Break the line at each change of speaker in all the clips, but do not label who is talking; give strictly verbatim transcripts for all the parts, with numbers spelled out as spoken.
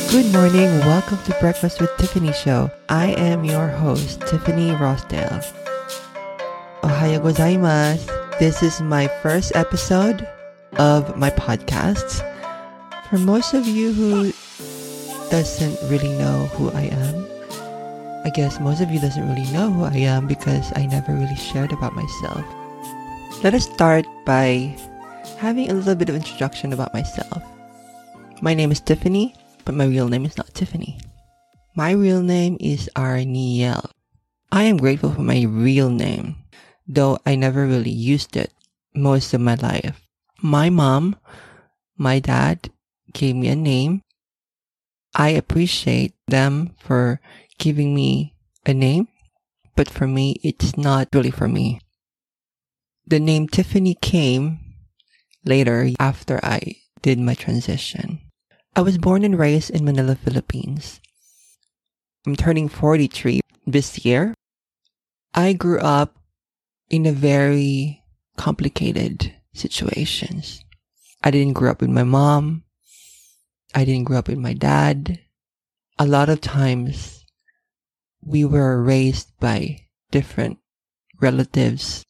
Good morning, welcome to Breakfast with Tiffany show. I am your host, Tiffany Rossdale. Ohayo gozaimasu. This is my first episode of my podcast. For most of you who doesn't really know who I am, I guess most of you doesn't really know who I am because I never really shared about myself. Let us start by having a little bit of introduction about myself. My name is Tiffany, but my real name is not Tiffany. My real name is Arniel. I am grateful for my real name, though I never really used it most of my life. My mom, my dad gave me a name. I appreciate them for giving me a name, but for me, it's not really for me. The name Tiffany came later after I did my transition. I was born and raised in Manila, Philippines. I'm turning forty-three this year. I grew up in a very complicated situations. I didn't grow up with my mom. I didn't grow up with my dad. A lot of times, we were raised by different relatives.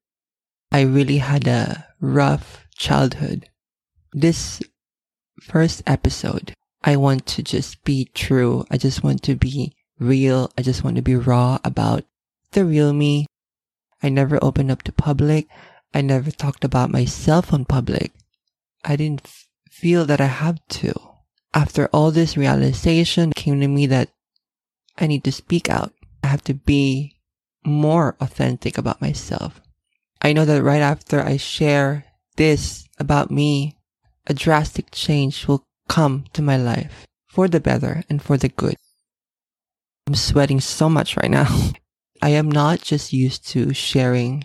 I really had a rough childhood. This first episode, I want to just be true. I just want to be real. I just want to be raw about the real me. I never opened up to public. I never talked about myself on public. I didn't f- feel that I have to. After all this realization came to me that I need to speak out. I have to be more authentic about myself. I know that right after I share this about me, a drastic change will come to my life for the better and for the good. I'm sweating so much right now. I am not just used to sharing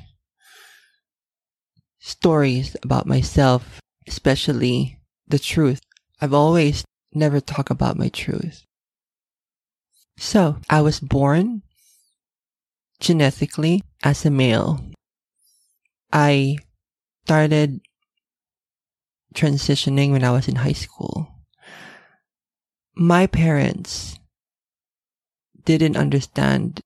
stories about myself, especially the truth. I've always never talked about my truth. So, I was born genetically as a male. I started transitioning when I was in high school. My parents didn't understand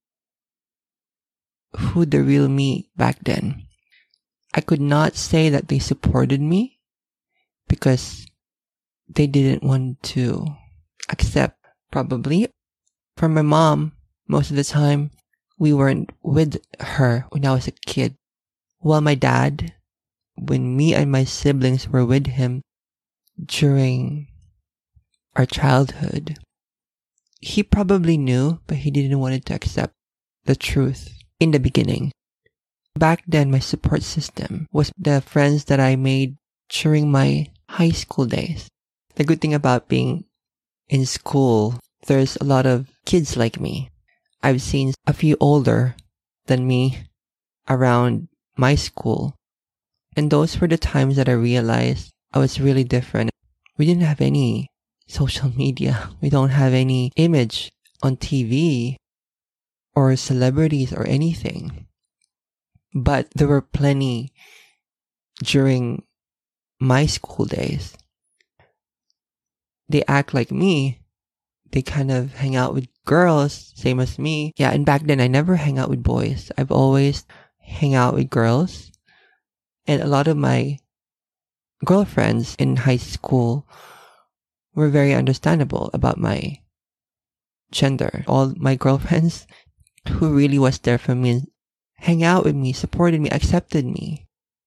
who the real me back then. I could not say that they supported me because they didn't want to accept, probably. For my mom, most of the time, we weren't with her when I was a kid. While my dad, when me and my siblings were with him during our childhood, he probably knew, but he didn't want to accept the truth in the beginning. Back then, my support system was the friends that I made during my high school days. The good thing about being in school, there's a lot of kids like me. I've seen a few older than me around my school. And those were the times that I realized I was really different. We didn't have any social media. We don't have any image on T V or celebrities or anything. But there were plenty during my school days. They act like me. They kind of hang out with girls, same as me. Yeah, and back then I never hang out with boys. I've always hang out with girls. And a lot of my girlfriends in high school were very understandable about my gender. All my girlfriends who really was there for me, hang out with me, supported me, accepted me.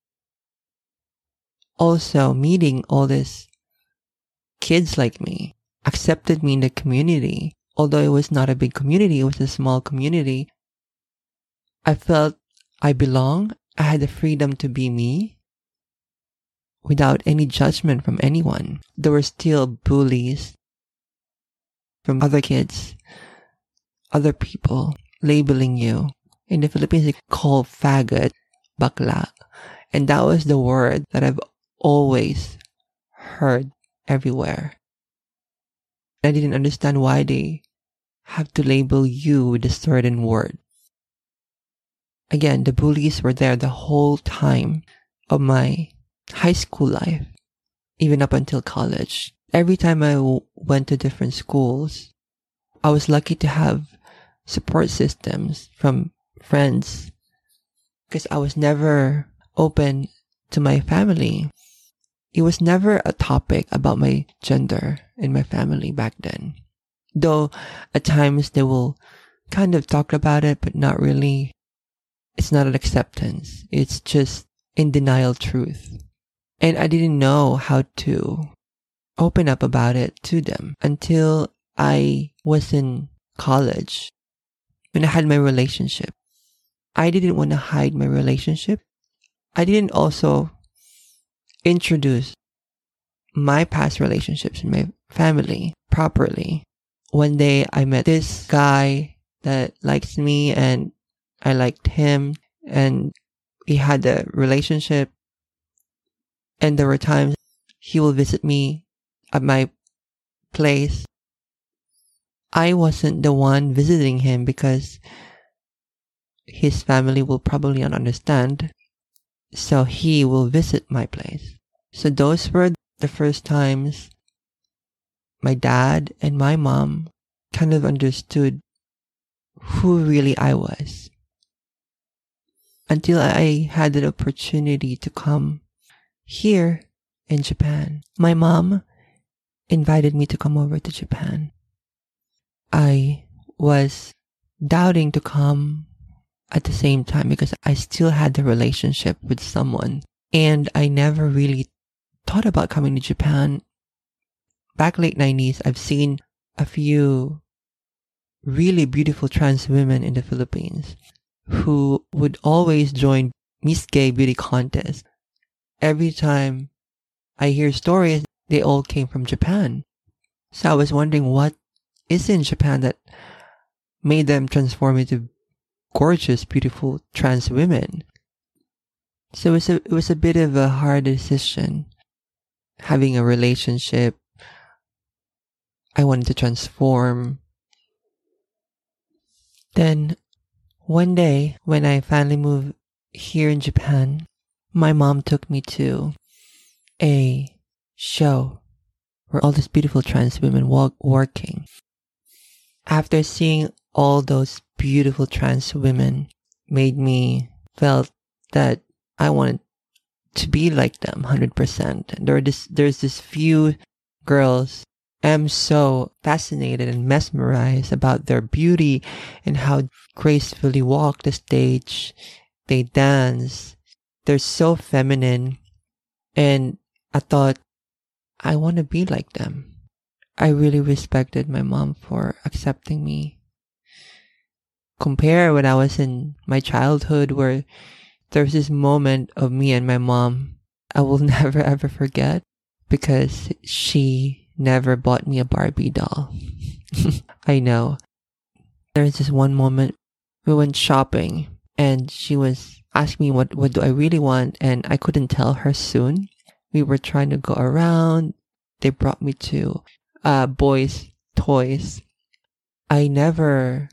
Also, meeting all these kids like me, accepted me in the community. Although it was not a big community, it was a small community. I felt I belong. I had the freedom to be me without any judgment from anyone. There were still bullies from other kids, other people labeling you. In the Philippines, they call faggot, bakla. And that was the word that I've always heard everywhere. I didn't understand why they have to label you with a certain word. Again, the bullies were there the whole time of my high school life, even up until college. every time I w- went to different schools, I was lucky to have support systems from friends because I was never open to my family. It was never a topic about my gender in my family back then. Though at times they will kind of talk about it, but not really. It's not an acceptance. It's just in denial truth. And I didn't know how to open up about it to them until I was in college when I had my relationship. I didn't want to hide my relationship. I didn't also introduce my past relationships in my family properly. One day I met this guy that likes me and I liked him, and we had a relationship, and there were times he will visit me at my place. I wasn't the one visiting him because his family will probably not understand, so he will visit my place. So those were the first times my dad and my mom kind of understood who really I was. Until I had the opportunity to come here in Japan. My mom invited me to come over to Japan. I was doubting to come at the same time because I still had the relationship with someone, and I never really thought about coming to Japan. Back late nineties, I've seen a few really beautiful trans women in the Philippines who would always join Miss Gay beauty contests. Every time I hear stories, they all came from Japan. So I was wondering what is in Japan that made them transform into gorgeous, beautiful trans women. So it was a, it was a bit of a hard decision. Having a relationship, I wanted to transform. Then one day, when I finally moved here in Japan, my mom took me to a show where all these beautiful trans women walk working. After seeing all those beautiful trans women, made me felt that I wanted to be like them one hundred percent. There are this, there's this few girls I'm so fascinated and mesmerized about their beauty and how gracefully walk the stage. They dance. They're so feminine. And I thought, I want to be like them. I really respected my mom for accepting me. Compare when I was in my childhood where there was this moment of me and my mom I will never ever forget because she never bought me a Barbie doll. I know. There was this one moment we went shopping and she was asking me what, what do I really want, and I couldn't tell her soon. We were trying to go around. They brought me to uh, boys' toys. I never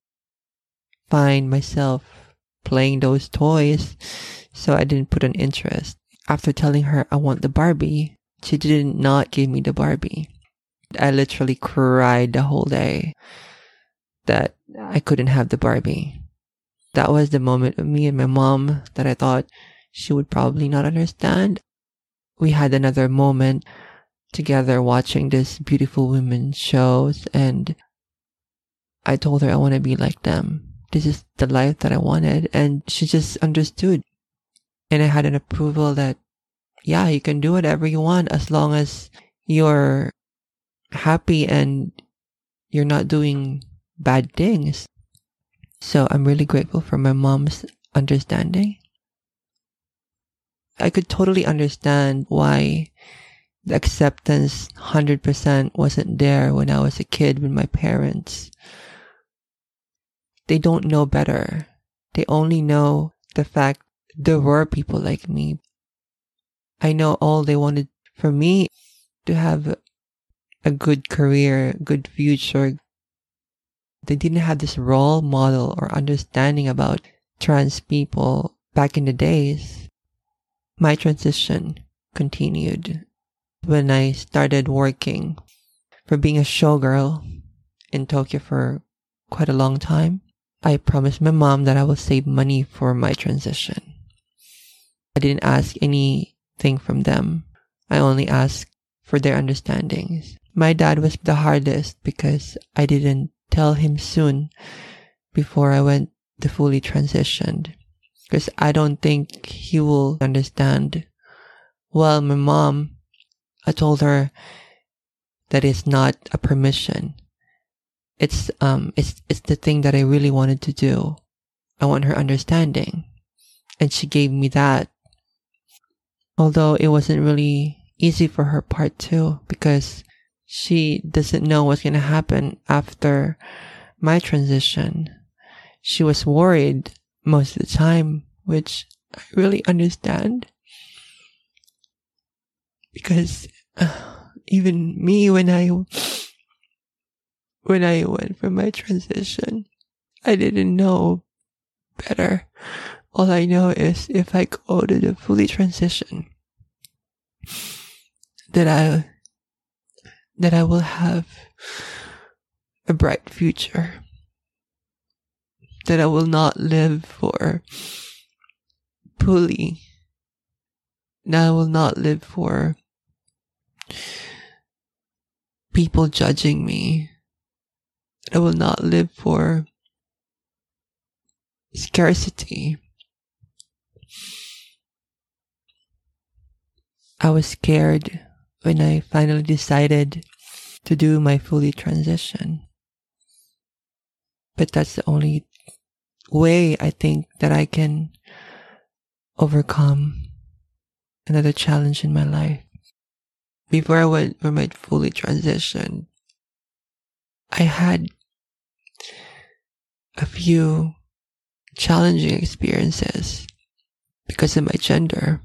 find myself playing those toys, so I didn't put an interest. After telling her I want the Barbie, she did not give me the Barbie. I literally cried the whole day that I couldn't have the Barbie. That was the moment of me and my mom that I thought she would probably not understand. We had another moment together watching this beautiful women shows, and I told her I want to be like them. This is the life that I wanted, and she just understood. And I had an approval that, yeah, you can do whatever you want as long as you're happy and you're not doing bad things. So I'm really grateful for my mom's understanding. I could totally understand why the acceptance one hundred percent wasn't there when I was a kid with my parents. They don't know better. They only know the fact there were people like me. I know all they wanted for me to have a good career, good future. They didn't have this role model or understanding about trans people back in the days. My transition continued. when I started working for being a showgirl in Tokyo for quite a long time, I promised my mom that I will save money for my transition. I didn't ask anything from them. I only asked for their understandings. My dad was the hardest because I didn't tell him soon before I went to fully transitioned, because I don't think he will understand. Well, my mom, I told her that it's not a permission. It's um it's it's the thing that I really wanted to do. I want her understanding. And she gave me that. Although it wasn't really easy for her part too, because she doesn't know what's going to happen after my transition. She was worried most of the time, which I really understand. Because uh, even me, when I when I went for my transition, I didn't know better. All I know is if I go to the fully transition, that I that I will have a bright future. That I will not live for bully. That I will not live for people judging me. I will not live for scarcity. I was scared when I finally decided to do my fully transition. But that's the only way I think that I can overcome another challenge in my life. Before I went for my fully transition, I had a few challenging experiences because of my gender.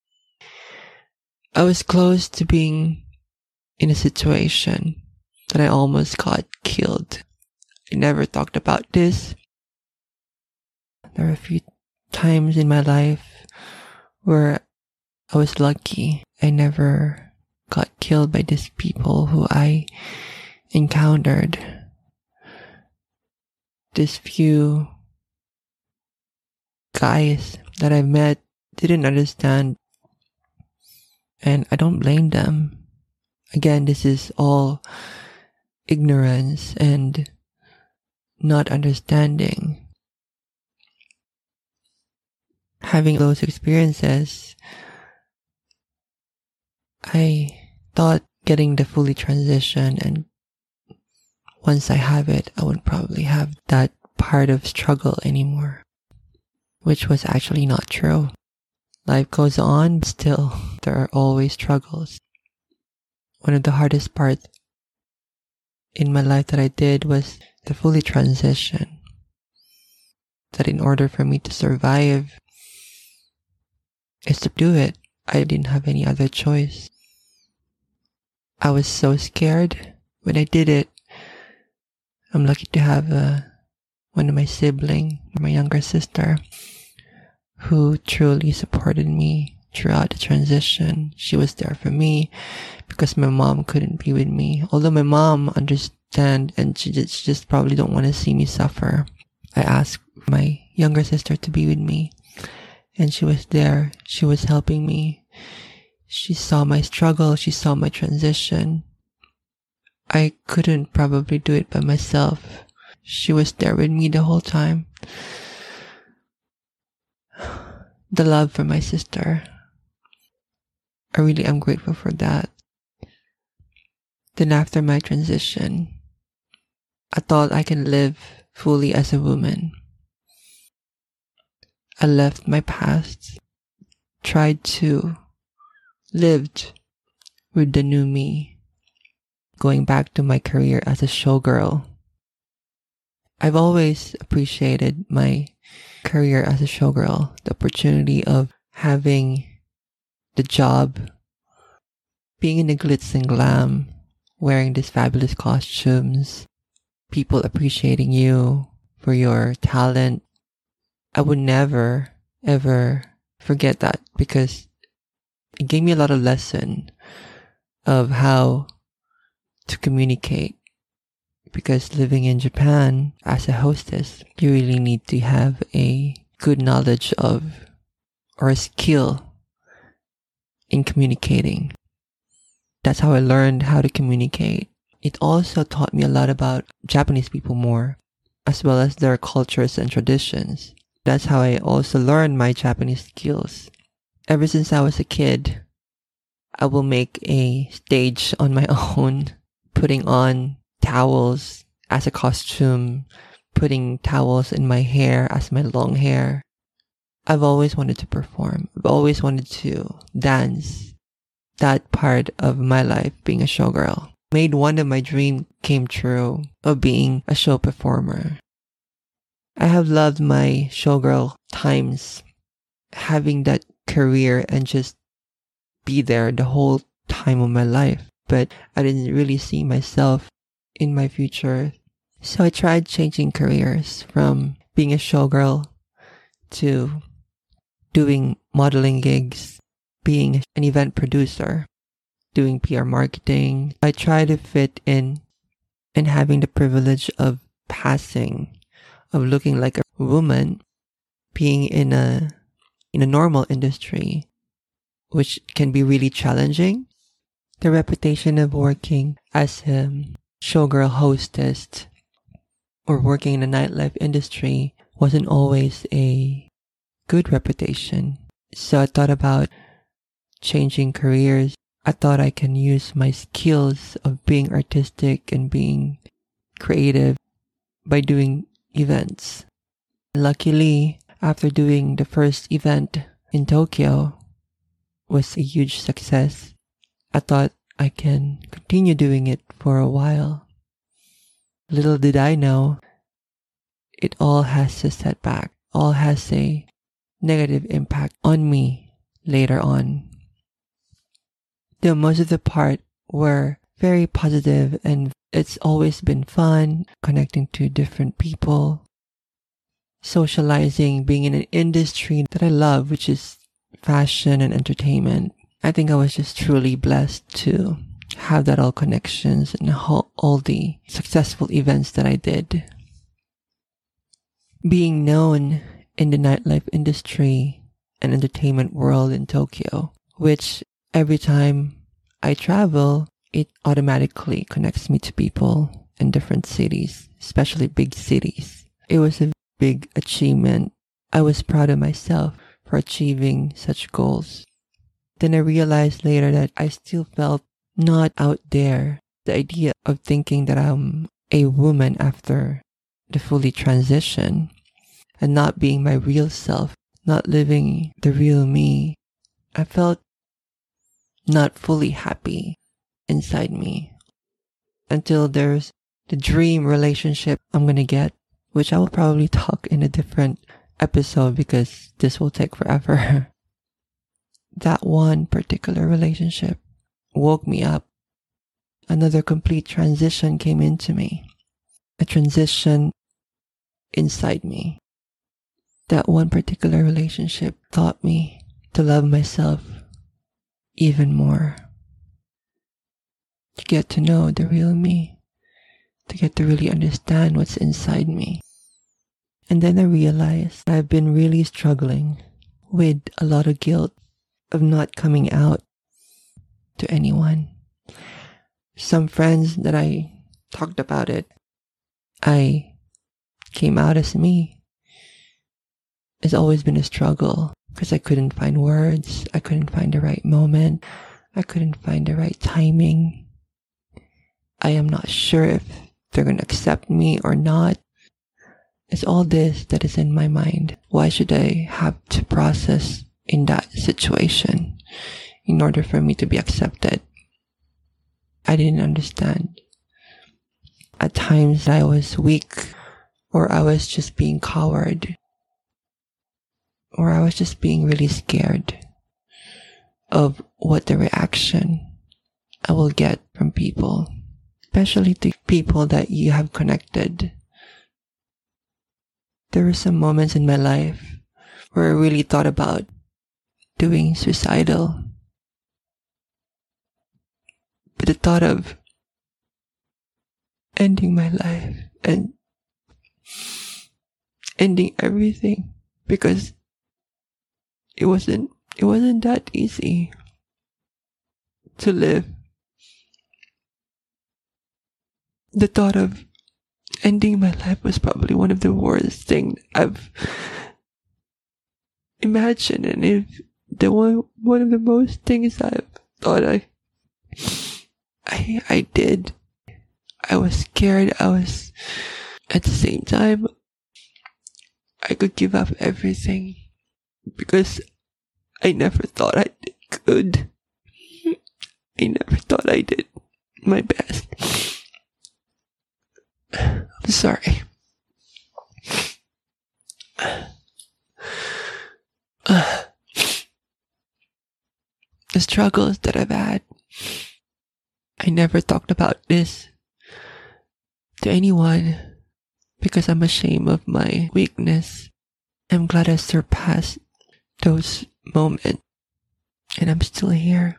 I was close to being in a situation that I almost got killed. I never talked about this. There were a few times in my life where I was lucky. I never got killed by these people who I encountered. These few guys that I met didn't understand, and I don't blame them. Again, this is all ignorance and not understanding. Having those experiences, I thought getting the fully transition, and once I have it, I would probably have that part of struggle anymore, which was actually not true. Life goes on, but still, there are always struggles. One of the hardest parts in my life that I did was the fully transition. That in order for me to survive is to do it. I didn't have any other choice. I was so scared when I did it. I'm lucky to have uh, one of my siblings, my younger sister, who truly supported me throughout the transition. She was there for me because my mom couldn't be with me. Although my mom understands, and she just, she just probably don't want to see me suffer. I asked my younger sister to be with me, and she was there. She was helping me. She saw my struggle. She saw my transition. I couldn't probably do it by myself. She was there with me the whole time. The love for my sister, I really am grateful for that. Then after my transition, I thought I can live fully as a woman. I left my past, tried to live with the new me, going back to my career as a showgirl. I've always appreciated my career as a showgirl, the opportunity of having the job, being in the glitz and glam, wearing these fabulous costumes, people appreciating you for your talent. I would never, ever forget that, because it gave me a lot of lesson of how to communicate. Because living in Japan as a hostess, you really need to have a good knowledge of or a skill in communicating. That's how I learned how to communicate. It also taught me a lot about Japanese people more, as well as their cultures and traditions. That's how I also learned my Japanese skills. Ever since I was a kid, I will make a stage on my own, putting on towels as a costume, putting towels in my hair as my long hair. I've always wanted to perform. I've always wanted to dance. That part of my life, being a showgirl, made one of my dreams came true of being a show performer. I have loved my showgirl times, having that career and just be there the whole time of my life. But I didn't really see myself in my future. So I tried changing careers from being a showgirl to doing modeling gigs, being an event producer, doing P R marketing. I try to fit in and having the privilege of passing, of looking like a woman, being in a in a normal industry, which can be really challenging. The reputation of working as a showgirl hostess or working in the nightlife industry wasn't always a good reputation. So I thought about changing careers. I thought I can use my skills of being artistic and being creative by doing events. Luckily, after doing the first event in Tokyo was a huge success, I thought I can continue doing it for a while. Little did I know, it all has a setback, all has a negative impact on me later on. Though most of the part were very positive and it's always been fun connecting to different people, socializing, being in an industry that I love, which is fashion and entertainment. I think I was just truly blessed to have that all connections and all, all the successful events that I did. Being known in the nightlife industry and entertainment world in Tokyo, which every time I travel, it automatically connects me to people in different cities, especially big cities. It was a big achievement. I was proud of myself for achieving such goals. Then I realized later that I still felt not out there. The idea of thinking that I'm a woman after the fully transition and not being my real self, not living the real me, I felt not fully happy inside me until there's the dream relationship I'm gonna get, which I will probably talk in a different episode because this will take forever. That one particular relationship woke me up. Another complete transition came into me. A transition inside me. That one particular relationship taught me to love myself even more. To get to know the real me. To get to really understand what's inside me. And then I realized I've been really struggling with a lot of guilt of not coming out to anyone. Some friends that I talked about it, I came out as me. It's always been a struggle because I couldn't find words. I couldn't find the right moment. I couldn't find the right timing. I am not sure if they're going to accept me or not. It's all this that is in my mind. Why should I have to process in that situation in order for me to be accepted? I didn't understand. At times I was weak, or I was just being coward, or I was just being really scared of what the reaction I will get from people, especially to people that you have connected. There were some moments in my life where I really thought about doing suicidal. the thought of ending my life and ending everything, because it wasn't it wasn't that easy to live. The thought of ending my life was probably one of the worst things I've imagined, and if the one one of the most things I've thought I I I did. I was scared. I was at the same time I could give up everything, because I never thought I could. I never thought I did my best. I'm sorry. Uh, the struggles that I've had, I never talked about this to anyone because I'm ashamed of my weakness. I'm glad I surpassed those moments, and I'm still here.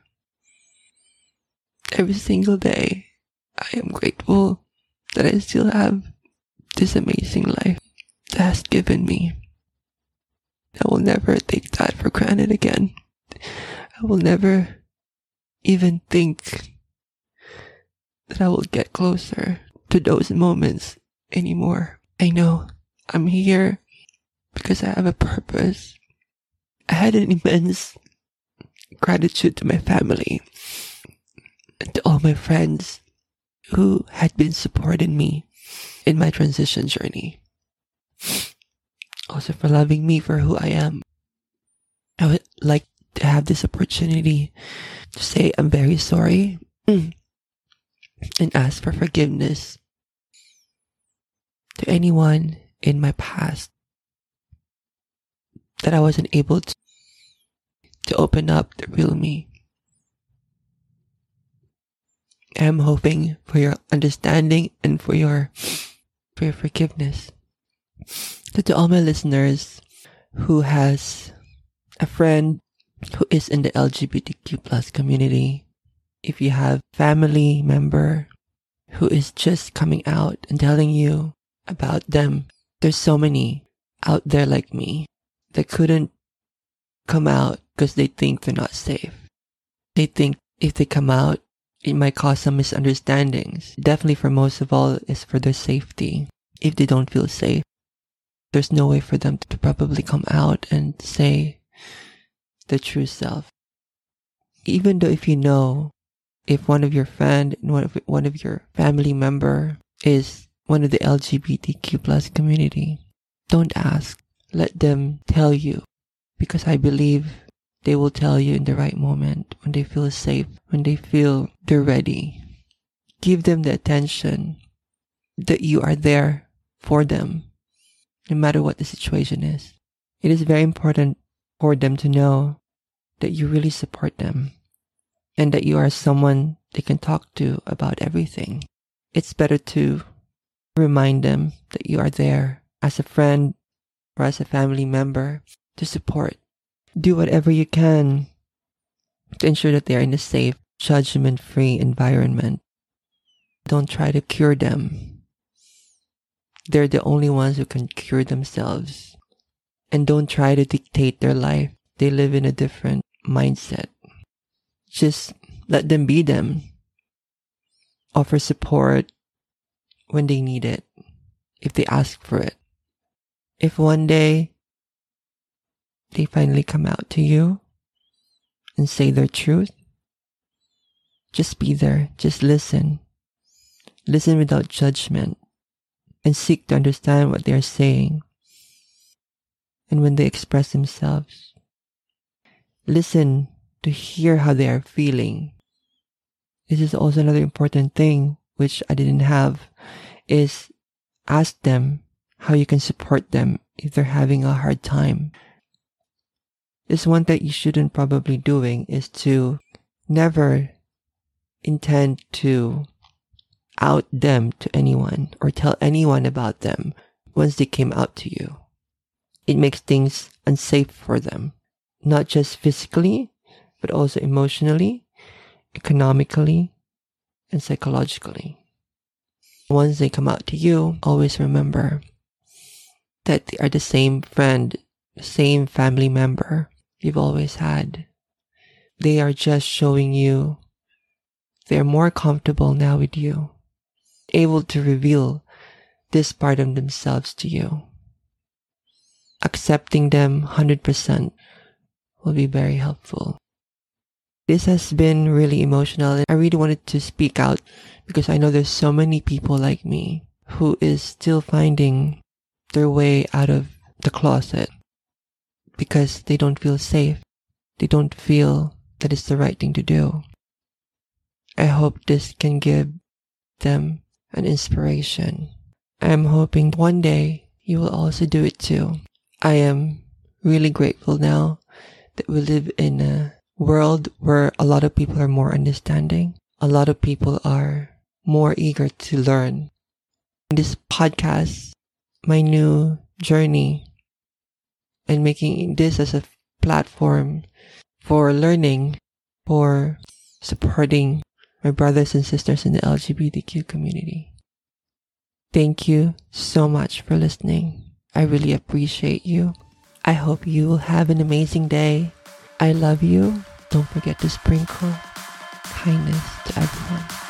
Every single day, I am grateful that I still have this amazing life that has given me. I will never take that for granted again. I will never even think that I will get closer to those moments anymore. I know I'm here because I have a purpose. I had an immense gratitude to my family and to all my friends who had been supporting me in my transition journey. Also for loving me for who I am. I would like to have this opportunity to say I'm very sorry and ask for forgiveness to anyone in my past that I wasn't able to, to open up the real me. I'm hoping for your understanding and for your for your forgiveness. So to all my listeners who has a friend who is in the L G B T Q plus community, if you have family member who is just coming out and telling you about them, there's so many out there like me that couldn't come out because they think they're not safe. They think if they come out, it might cause some misunderstandings. Definitely for most of all is for their safety. If they don't feel safe, there's no way for them to probably come out and say the true self. Even though if you know, if one of your friend, one of, one of your family member is one of the L G B T Q plus community, don't ask. Let them tell you, because I believe they will tell you in the right moment, when they feel safe, when they feel they're ready. Give them the attention that you are there for them, no matter what the situation is. It is very important for them to know that you really support them and that you are someone they can talk to about everything. It's better to remind them that you are there as a friend or as a family member to support. Do whatever you can to ensure that they are in a safe, judgment-free environment. Don't try to cure them. They're the only ones who can cure themselves. And don't try to dictate their life. They live in a different mindset. Just let them be them. Offer support when they need it, if they ask for it. If one day they finally come out to you and say their truth, just be there. Just listen. Listen without judgment and seek to understand what they are saying. And when they express themselves, listen to hear how they are feeling. This is also another important thing which I didn't have, is ask them how you can support them if they're having a hard time. This one that you shouldn't probably doing is to never intend to out them to anyone or tell anyone about them once they came out to you. It makes things unsafe for them, not just physically, but also emotionally, economically, and psychologically. Once they come out to you, always remember that they are the same friend, the same family member you've always had. They are just showing you they're more comfortable now with you, able to reveal this part of themselves to you. Accepting them one hundred percent will be very helpful. This has been really emotional, and I really wanted to speak out because I know there's so many people like me who is still finding their way out of the closet because they don't feel safe. They don't feel that it's the right thing to do. I hope this can give them an inspiration. I'm hoping one day you will also do it too. I am really grateful now that we live in a world where a lot of people are more understanding. A lot of people are more eager to learn. This podcast, my new journey, and making this as a platform for learning, for supporting my brothers and sisters in the L G B T Q community. Thank you so much for listening. I really appreciate you. I hope you will have an amazing day. I love you. Don't forget to sprinkle kindness to everyone.